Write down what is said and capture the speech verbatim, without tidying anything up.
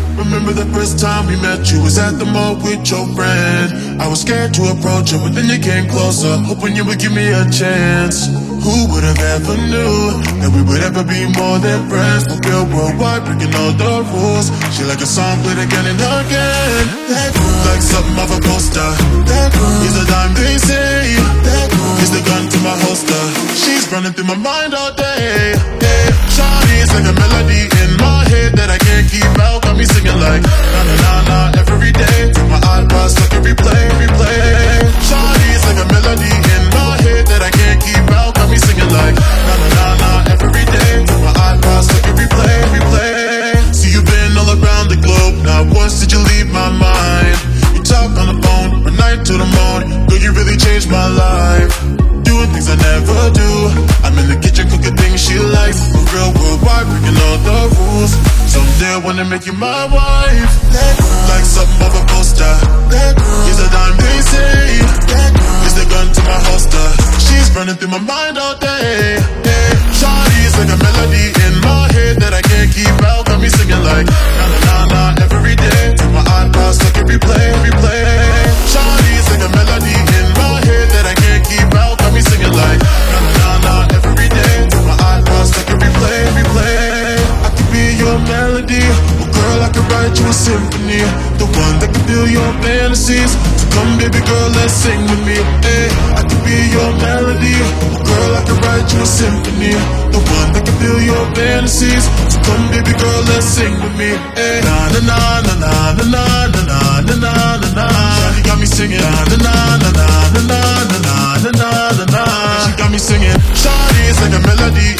Remember the first time we met, you was at the mall with your friend. I was scared to approach you, but then you came closer, hoping you would give me a chance. Who would have ever knew that we would ever be more than friends? But real worldwide, breaking all the rules. She like a song played again and again. That girl, like something off a poster. That girl, he's a dime they say. That girl, he's the gun to my holster. She's running through my mind all day. Yeah. Shawty's like a melody in my head that I can't keep out. Got me singing like na na na na every day. Take my iPod, stuck in replay, replay. Shawty's like a melody in my head that I can't keep out. Got me singing like na na na na every day. Take my iPod, stuck in replay, replay. See you been all around the globe. Not once did you leave my mind. You talk on the phone from night to the morning. Girl, you really changed my life. Doing things I never do. I'm in the kitchen cooking things she likes. For real worldwide, breaking all the rules. Someday I wanna make you my wife. Like something off a poster. He's a dime they say. He's the gun to my holster. She's running through my mind all day. Yeah. Shawty's like a melody in my head that I can't keep out. Got me singing like na na na na every day. Take my iPod, stuck in replay, replay. Shawty's like a melody in my head that I can't keep out. Got me singing like na na na na every day. Take my iPod, stuck in replay, replay. I could be your melody, oh girl, I could write you a symphony, the one that can fill your fantasies. So come, baby girl, let's sing with me. Hey, I could be your melody, oh girl, I could write you a symphony, the one that can fill your fantasies. So come, baby girl, let's sing with me. Hey, na na na na na na na na na na na na. She got me singing na na na na na na na na na na na. She got me singing. Shawty is like a melody